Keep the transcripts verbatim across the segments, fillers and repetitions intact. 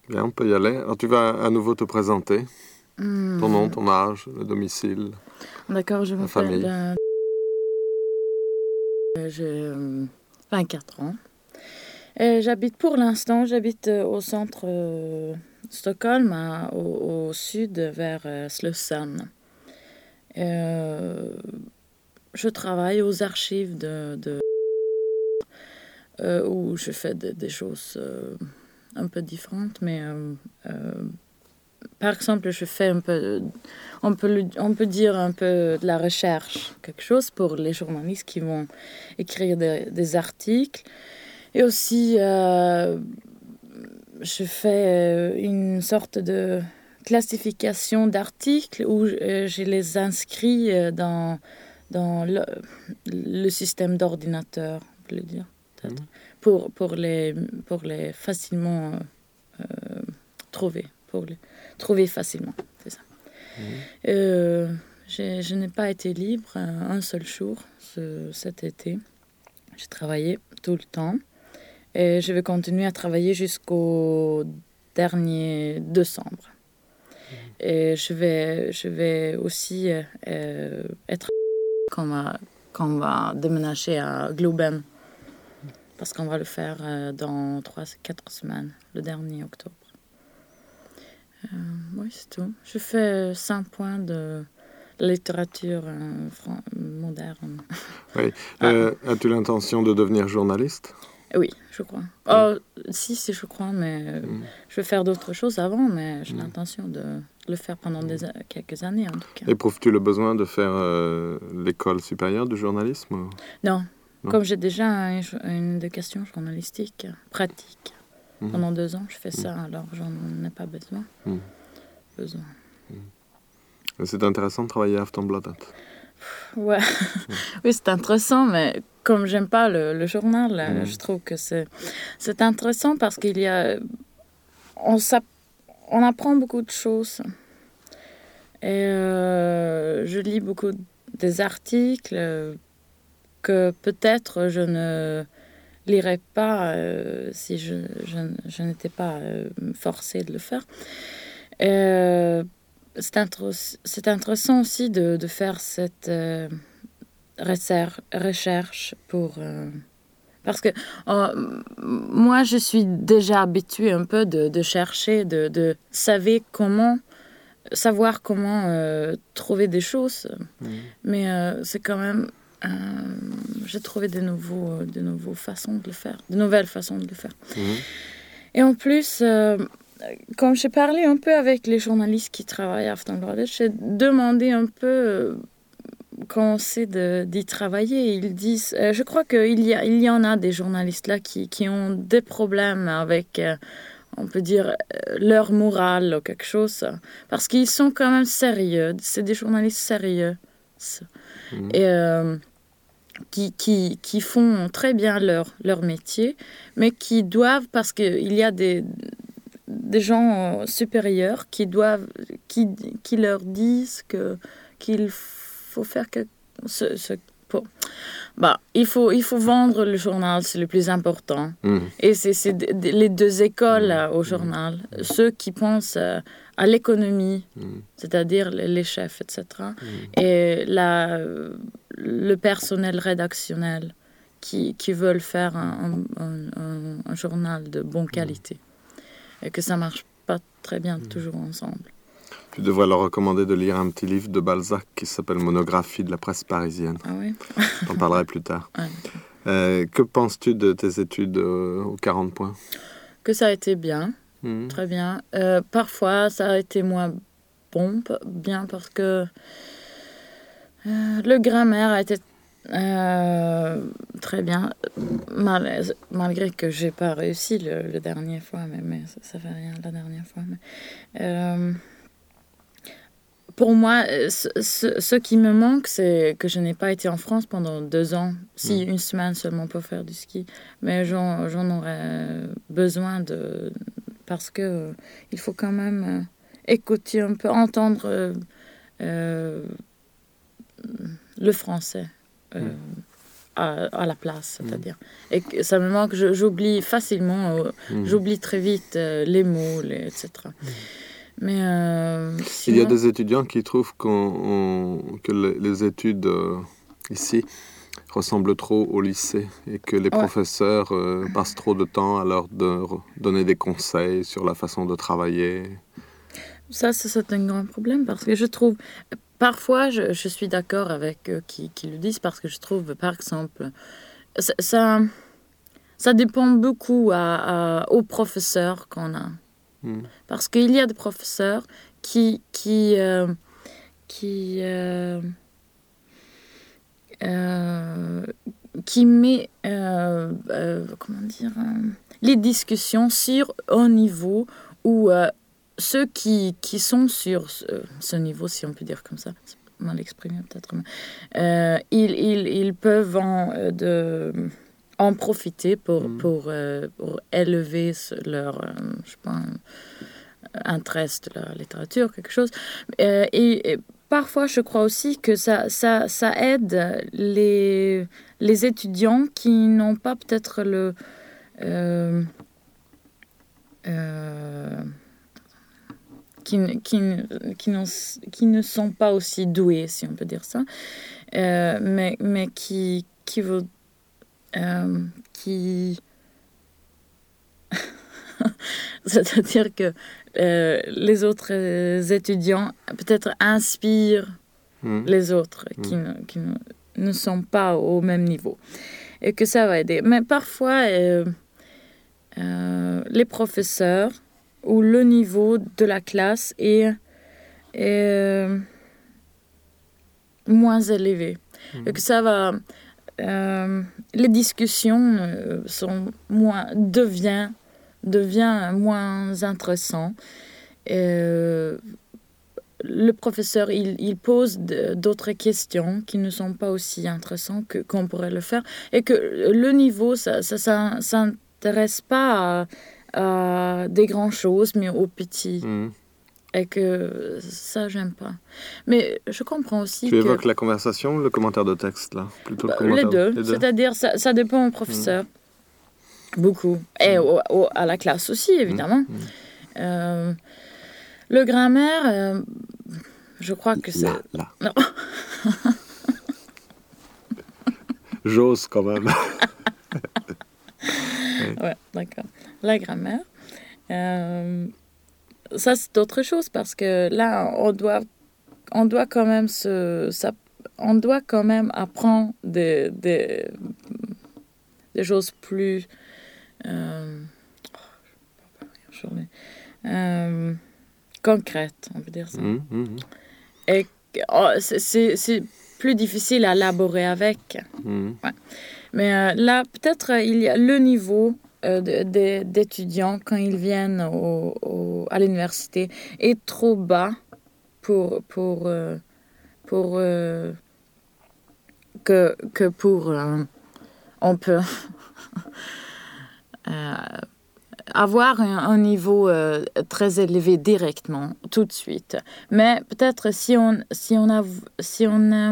Bien, on peut y aller. Alors, tu vas à nouveau te présenter. Hmm. Ton nom, ton âge, le domicile, D'accord, je la m'appelle... famille. euh, J'ai euh, vingt-quatre ans. Et j'habite pour l'instant, j'habite euh, au centre euh, Stockholm, à- au, au sud, vers euh, Slussen. Euh, je travaille aux archives de, de euh, où je fais de- des choses euh, un peu différentes, mais euh, euh, par exemple, je fais un peu, on peut, le- on peut dire un peu de la recherche, quelque chose pour les journalistes qui vont écrire des, des articles. Et aussi, euh, je fais euh, une sorte de classification d'articles où euh, je les inscris euh, dans, dans le, le système d'ordinateur, on peut le dire, peut-être, Mhm. pour, pour, les, pour les facilement euh, euh, trouver, pour les trouver facilement, c'est ça. Mhm. Euh, j'ai- je n'ai pas été libre euh, un seul jour ce- cet été. J'ai travaillé tout le temps. Et je vais continuer à travailler jusqu'au dernier décembre. Et je vais, je vais aussi euh, euh, être quand on va, quand on va déménager à Globen. Parce qu'on va le faire euh, dans trois quatre semaines, le dernier octobre. Euh, oui, c'est tout. Je fais cinq points de littérature euh, fran- moderne. Oui. Ah, Euh, as-tu l'intention de devenir journaliste? oui, je crois. Oui. Oh, si, si, je crois, mais euh, Mhm. je vais faire d'autres choses avant, mais j'ai Mhm. l'intention de le faire pendant des, a- quelques années, en tout cas. Éprouves-tu le besoin de faire euh, l'école supérieure du journalisme ou- Non, Non. comme j'ai déjà un- une éducation journalistique pratique Mhm. pendant deux ans, je fais ça, alors j'en ai pas besoin. Mhm. besoin. Et c'est intéressant de travailler à Aftonbladet. Ouais, oui, c'est intéressant, mais comme j'aime pas le, le journal, euh, Mhm. je trouve que c'est, c'est intéressant parce qu'il y a... On, s'app- on apprend beaucoup de choses. Et euh, je lis beaucoup des articles euh, que peut-être je ne lirais pas euh, si je, je, je n'étais pas euh, forcée de le faire. Et, euh, c'est, intér- c'est intéressant aussi de, de faire cette euh, recher- recherche pour... euh, parce que euh, moi, je suis déjà habituée un peu de, de chercher, de, de savoir comment savoir comment euh, trouver des choses. Mhm. Mais euh, c'est quand même... Euh, j'ai trouvé de, nouveaux, de nouveaux façons de le faire, de nouvelles façons de le faire. Mhm. Et en plus, euh, quand j'ai parlé un peu avec les journalistes qui travaillent à Aftonbladet, j'ai demandé un peu euh, comment c'est de, d'y travailler. Ils disent... Euh, je crois qu'il y, a, il y en a des journalistes là qui, qui ont des problèmes avec... Euh, on peut dire, leur morale ou quelque chose. Parce qu'ils sont quand même sérieux. C'est des journalistes sérieux. Mhm. Et euh, qui, qui, qui font très bien leur, leur métier, mais qui doivent, parce qu'il y a des, des gens supérieurs qui, doivent, qui, qui leur disent que, qu'il faut faire quelque ce, ce, pour, bah, il, faut, il faut vendre le journal, c'est le plus important. Mhm. Et c'est, c'est d- d- les deux écoles Mhm. là, au journal. Ceux qui pensent euh, à l'économie, Mhm. c'est-à-dire les, les chefs, et cetera. Mhm. Et la, euh, le personnel rédactionnel qui, qui veulent faire un, un, un, un journal de bonne qualité. Et que ça ne marche pas très bien toujours ensemble. Tu devrais leur recommander de lire un petit livre de Balzac qui s'appelle Monographie de la presse parisienne. Ah oui? J'en parlerai plus tard. Ah, Euh, que penses-tu de tes études euh, aux quarante points? que ça a été bien. Mhm. Très bien. Euh, parfois, ça a été moins bon, p- bien parce que euh, le grammaire a été euh, très bien, mal- malgré que j'ai pas réussi le, le dernier fois, mais, mais ça, ça fait rien la dernière fois. Mais, euh, pour moi, euh, ce, ce, ce qui me manque, c'est que je n'ai pas été en France pendant deux ans, si Mm. une semaine seulement pour faire du ski, mais j'en, j'en aurais besoin de parce que euh, il faut quand même euh, écouter un peu, entendre euh, euh, le français euh, Mm. à, à la place, c'est-à-dire. Mm. Et que ça me manque, je, j'oublie facilement, euh, mm. j'oublie très vite euh, les mots, les, et cetera. Mm. Mais euh, sinon... Il y a des étudiants qui trouvent qu'on, on, que les, les études euh, ici ressemblent trop au lycée et que les ouais. professeurs euh, passent trop de temps à leur de, donner des conseils sur la façon de travailler. Ça, c'est un grand problème parce que je trouve... Parfois, je, je suis d'accord avec eux qui, qui le disent parce que je trouve, par exemple, ça, ça, ça dépend beaucoup à, à, aux professeurs qu'on a. Mm. Parce qu'il y a des professeurs qui... qui, euh, qui euh, Euh, qui met euh, euh, comment dire euh, les discussions sur un niveau où euh, ceux qui, qui sont sur ce, ce niveau, si on peut dire comme ça, c'est mal exprimé peut-être, mais, euh, ils, ils, ils peuvent en, euh, de, en profiter pour, mmh. pour, euh, pour élever leur euh, je sais pas, intérêt de la littérature, quelque chose. Euh, et, et parfois, je crois aussi que ça, ça, ça aide les, les étudiants qui n'ont pas peut-être le... Euh, euh, qui, qui, qui, qui ne sont pas aussi doués, si on peut dire ça, euh, mais, mais qui... qui, veut, euh, qui c'est-à-dire que euh, les autres euh, étudiants peut-être inspirent mmh. les autres mmh. qui, ne, qui ne, ne sont pas au même niveau. Et que ça va aider. Mais parfois, euh, euh, les professeurs ou le niveau de la classe est, est euh, moins élevé. Mmh. Et que ça va... Euh, les discussions euh, sont moins... devient devient moins intéressant. Euh, le professeur, il, il pose de, d'autres questions qui ne sont pas aussi intéressantes que, qu'on pourrait le faire. Et que le niveau, ça ne s'intéresse pas à, à des grandes choses, mais aux petits. Mmh. Et que ça, j'aime pas. Mais je comprends aussi tu que... Tu évoques la conversation ou le commentaire de texte, là plutôt le bah, commentaire... les, deux. les deux. C'est-à-dire, ça, ça dépend au professeur. Mmh. Beaucoup. Et mmh. au, au, à la classe aussi, évidemment. Mmh. Euh, le grammaire, euh, je crois que c'est... Là, là. Non. J'ose quand même. ouais. ouais, d'accord. La grammaire, euh, ça c'est autre chose parce que là, on doit, on doit quand même se... Ça, on doit quand même apprendre des, des, des choses plus... Euh, euh, concrète, on peut dire ça. Mmh, mmh. Et oh, c'est, c'est plus difficile à élaborer avec. Mmh. Ouais. Mais euh, là, peut-être euh, il y a le niveau euh, de, de, d'étudiants quand ils viennent au, au, à l'université est trop bas pour, pour, euh, pour euh, que, que pour euh, on peut euh, avoir un, un niveau euh, très élevé directement, tout de suite. Mais peut-être si on, si on a, si on a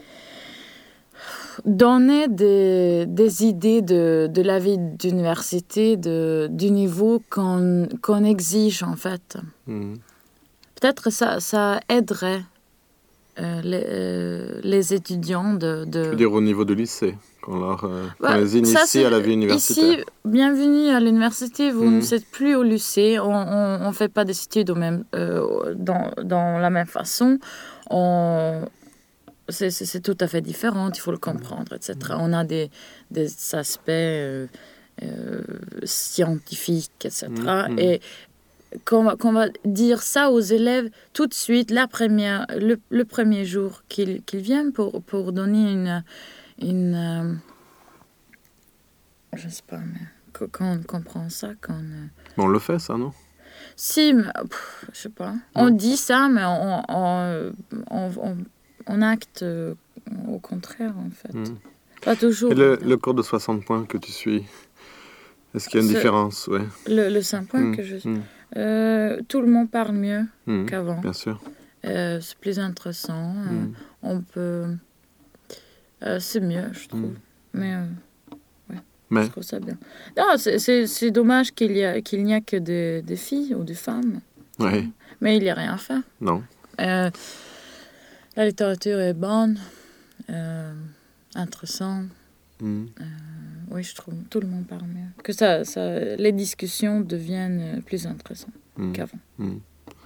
donné des, des idées de, de la vie d'université, de, du niveau qu'on, qu'on exige en fait, mmh. peut-être ça, ça aiderait euh, les, euh, les étudiants de, de... Tu veux dire au niveau du lycée qu'on leur, euh, bah, qu'on les initie ça, à la vie universitaire. Ici, bienvenue à l'université, vous mmh. n'êtes plus au lycée, on ne fait pas des études au même, euh, dans, dans la même façon, on, c'est, c'est, c'est tout à fait différent, il faut le comprendre, et cetera. On a des, des aspects euh, euh, scientifiques, et cetera. Mmh. Et qu'on va, qu'on va dire ça aux élèves tout de suite, la première, le, le premier jour qu'ils, qu'ils viennent pour, pour donner une... une euh, je sais pas, mais quand on comprend ça, quand on... On le fait, ça, non? Si, mais, pff, je sais pas. On non. dit ça, mais on, on, on, on, on acte euh, au contraire, en fait. Mmh. Pas toujours. Et le, le cours de soixante points que tu suis, est-ce qu'il y a une Ce, différence? Ouais. Le, le cinq points mmh. que je suis... Mmh. Euh, tout le monde parle mieux mmh. qu'avant. Bien sûr. Euh, c'est plus intéressant. Mmh. Euh, on peut... Euh, c'est mieux, je trouve. Mmh. Mais, euh, ouais, Mais je trouve ça bien. Non, c'est, c'est, c'est dommage qu'il y a, qu'il n'y a que des, des filles ou des femmes. oui, Mais il n'y a rien à faire. non. Euh, la littérature est bonne, euh, intéressante. Mm. Euh, oui, je trouve tout le monde parle mieux. Que ça, ça, les discussions deviennent plus intéressantes Mm. qu'avant. Mm.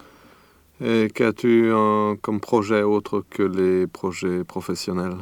Et qu'as-tu euh, comme projet autre que les projets professionnels,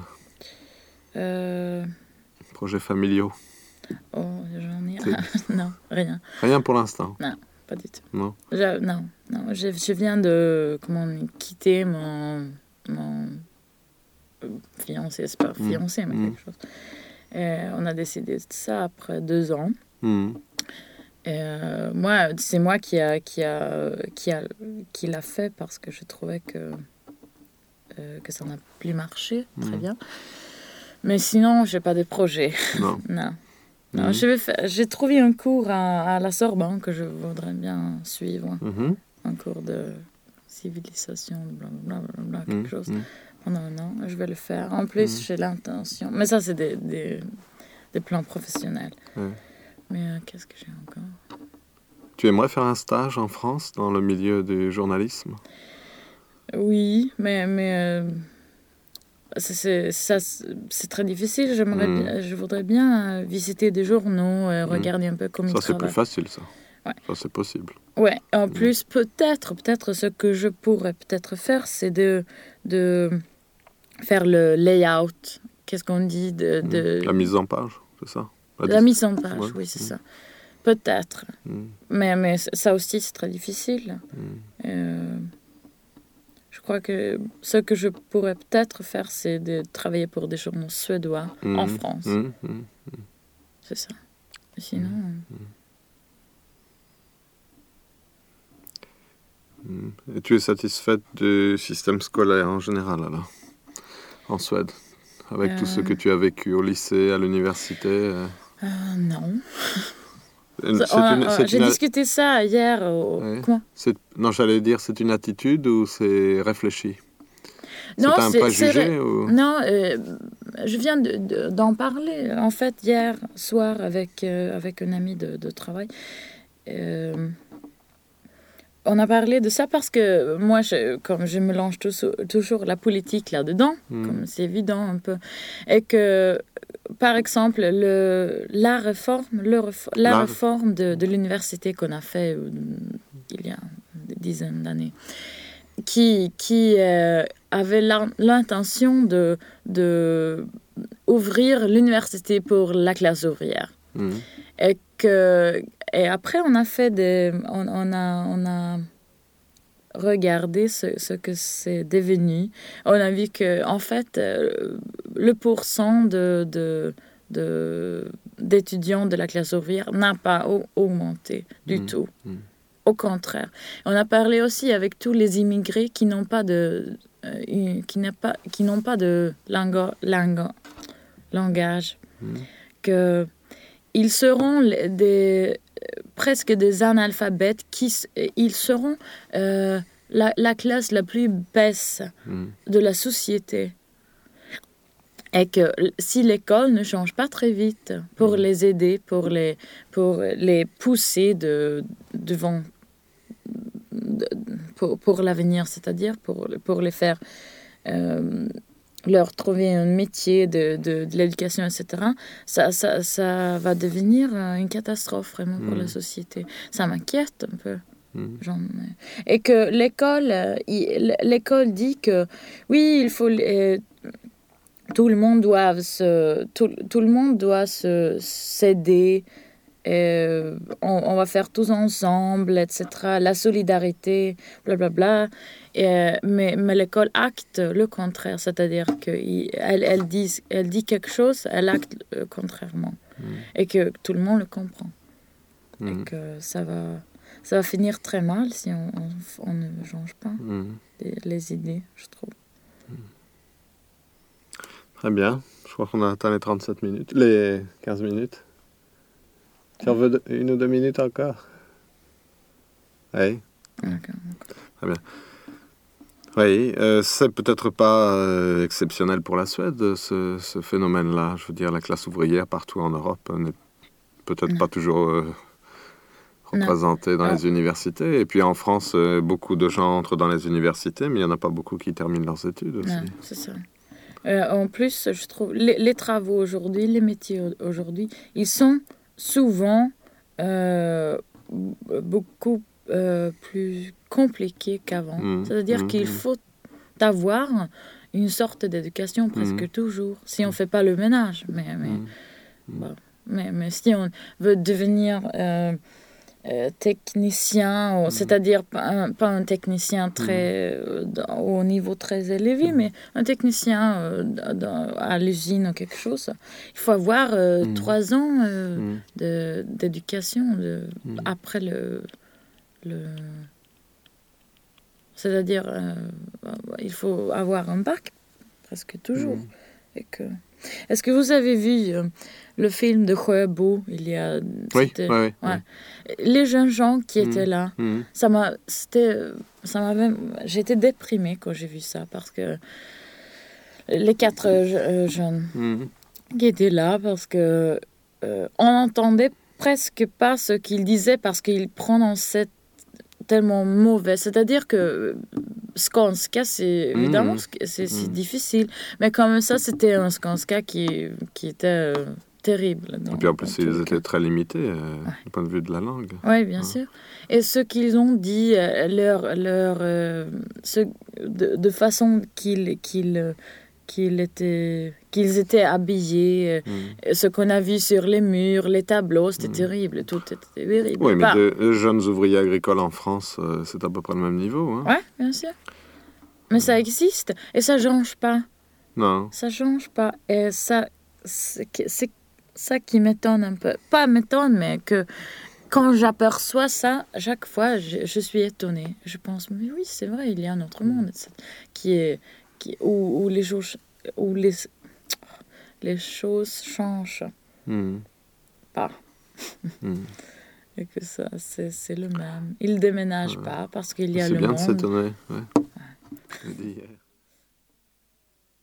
Euh, projets familiaux? oh, j'en ai... C'est- non, rien. Rien pour l'instant, Non, pas du tout. non? Je, non, non. Je, je viens de comment, quitter mon, mon euh, fiancé. C'est pas Mm. fiancé, mais Mm. quelque chose. Et on a décidé de ça après deux ans. Mm. Et euh, moi, c'est moi qui a, qui a, qui a, qui l'a fait parce que je trouvais que euh, que ça n'a plus marché très Mm. bien. Mais sinon, j'ai pas de projet. Non. non. Non, Mm. je vais faire, j'ai trouvé un cours à, à la Sorbonne que je voudrais bien suivre. Mhm. Un cours de civilisation, blablabla, bla, bla, quelque Mm. chose, Mm. pendant un an. Je vais le faire. En plus, Mm. j'ai l'intention. Mais ça, c'est des, des, des plans professionnels. Ouais. Mais euh, qu'est-ce que j'ai encore? Tu aimerais faire un stage en France dans le milieu du journalisme? Oui, mais, mais euh, c'est, c'est, ça, c'est c'est très difficile. J'aimerais Mm. bien, je voudrais bien euh, visiter des journaux, euh, Mm. regarder un peu comment Ça, ils c'est plus travaillent. facile, ça. Ouais. Ça, c'est possible. Ouais, en plus, peut-être, peut-être ce que je pourrais peut-être faire, c'est de, de faire le layout. Qu'est-ce qu'on dit de, Mm. de... La mise en page, c'est ça? La mise en page, Ouais. oui, c'est Mm. ça. Peut-être. Mm. Mais, mais ça aussi, c'est très difficile. Mm. Euh, je crois que ce que je pourrais peut-être faire, c'est de travailler pour des journaux suédois Mm. en France. Mm. Mm. C'est ça. Sinon... Mm. Et tu es satisfaite du système scolaire en général, alors, en Suède, avec Euh. tout ce que tu as vécu au lycée, à l'université? euh, euh, non. C'est On a- une- on- c'est J'ai une- discuté ça hier. Au... Ouais. Comment? c'est- Non, j'allais dire, c'est une attitude ou c'est réfléchi? Non, c'est un c'est- préjugé c'est- ou... Non, euh, je viens de- de- d'en parler, en fait, hier soir avec, euh, avec un ami de, de travail. Euh, on a parlé de ça parce que moi, je, comme je mélange toujours, toujours la politique là-dedans, Mm. comme c'est évident un peu, et que, par exemple, le, la réforme, le réfo- la La- réforme de, de l'université qu'on a fait euh, il y a des dizaines d'années, qui, qui euh, avait l'in- l'intention de, de ouvrir l'université pour la classe ouvrière. Mm. Et, que, et après, on a fait des... On, on a, on a regardé ce, ce que c'est devenu. On a vu que, en fait, euh, le pourcent de, de, de, d'étudiants de la classe ouvrière n'a pas au- augmenté du Mm. tout. Mm. Au contraire. On a parlé aussi avec tous les immigrés qui n'ont pas de, euh, une- qui n'a pas, qui n'ont pas de langue, langue, langage. Mm. Que ils seront les- des, presque des analphabètes, qui, s- ils seront euh, la, la classe la plus basse Mm. de la société. Et que l- si l'école ne change pas très vite pour Mm. les aider, pour les, pour les pousser de, devant, de- pour, pour l'avenir, c'est-à-dire pour, pour les faire, euh, leur trouver un métier de, de, de l'éducation, et cetera, ça, ça, ça va devenir euh, une catastrophe vraiment pour Mm. la société. Ça m'inquiète un peu. Mm. J'en ai- Et que l'école, euh, il- l'école dit que oui, il faut euh, tout le monde doit se tout, tout le monde doit se s'aider. euh, on, on va faire tous ensemble, et cetera. La solidarité, blablabla. Et, euh, mais mais l'école acte le contraire, c'est-à-dire qu'elle elle dit, elle dit quelque chose, elle acte euh, contrairement. Mm. Et que tout le monde le comprend. Mm. Et que ça va, ça va finir très mal si on, on, on ne change pas Mm. les, les idées, je trouve. Très bien. Je crois qu'on a atteint les trente-sept minutes, les quinze minutes. Tu en veux deux- une ou deux minutes encore? Oui. D'accord. Oui, euh, c'est peut-être pas euh, exceptionnel pour la Suède, ce, ce phénomène-là. Je veux dire, la classe ouvrière partout en Europe n'est peut-être Non. pas toujours euh, Non. représentée dans Ah. les universités. Et puis en France, euh, beaucoup de gens entrent dans les universités, mais il n'y en a pas beaucoup qui terminent leurs études aussi. Non, c'est ça. Euh, en plus, je trouve, les, les travaux aujourd'hui, les métiers au- aujourd'hui, ils sont souvent euh, b- beaucoup euh, plus compliqués qu'avant. Mmh, C'est-à-dire mmh, qu'il mmh, faut avoir une sorte d'éducation presque mmh, toujours, si on ne fait pas le ménage. Mais, mais, mmh, mmh. bon, mais, mais si on veut devenir euh, euh, technicien, ou- Mhm. c'est-à-dire pas un, pas un technicien très, euh, dans- au niveau très élevé, Mhm. mais un technicien euh, dans- dans- à l'usine ou quelque chose. Il faut avoir euh, Mhm. trois ans euh, Mhm. de, d'éducation de, Mhm. après le... le c'est-à-dire, euh, il faut avoir un bac presque toujours. Mhm. Et que... Est-ce que vous avez vu euh, le film de Sjöbo il y a... Oui, c'était- oui, oui. ouais. Les jeunes gens qui Mhm. étaient là, Mhm. ça m'a, c'était, ça m'avait, j'étais déprimée quand j'ai vu ça parce que les quatre euh, je- euh, jeunes Mhm. qui étaient là parce que euh, on n'entendait presque pas ce qu'ils disaient parce qu'ils prononçaient tellement mauvais. C'est-à-dire que euh, Skanska, c'est évidemment Mhm. c'est c'est si Mhm. difficile, mais comme ça, c'était un Skanska qui qui était euh, terrible. Et puis en plus, ils étaient cas. très limités euh, du point de vue de la langue. Oui, bien Ouais. sûr. Et ce qu'ils ont dit, euh, leur, leur, euh, ce, de, de façon qu'ils qu'ils euh, qu'ils étaient, qu'ils étaient habillés, Mhm. euh, ce qu'on a vu sur les murs, les tableaux, c'était Mhm. terrible, tout était terrible. Oui, mais Pas- de de jeunes ouvriers agricoles en France, euh, c'est à peu près le même niveau. Hein. Ouais, bien sûr. Mais ça existe et ça change pas. Non. Ça change pas. Et ça, c'est que- c'est ça qui m'étonne un peu. Pas m'étonne, mais que quand j'aperçois ça, chaque fois, je, je suis étonnée. Je pense, mais oui, c'est vrai, il y a un autre monde qui est, qui, où, où les choses, où les, les choses changent Mhm. pas. Mhm. Et que ça, c'est, c'est le même. Ils déménagent Ouais. pas parce qu'il y a C'est le bien de monde. s'étonner. Ouais. Je l'ai dit hier.